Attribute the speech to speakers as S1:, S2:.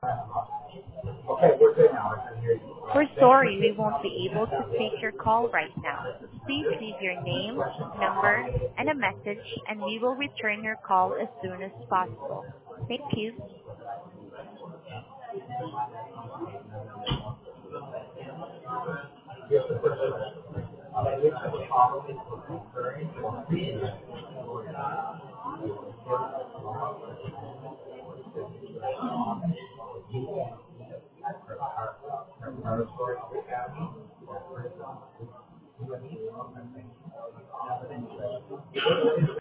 S1: Okay, we're good now. I can hear you.
S2: We're sorry we won't be able to take your call right now. Please leave your name, number, and a message, and we will return your call as soon as possible. Thank you.
S1: Yes, the first question. Which of the following is occurring or being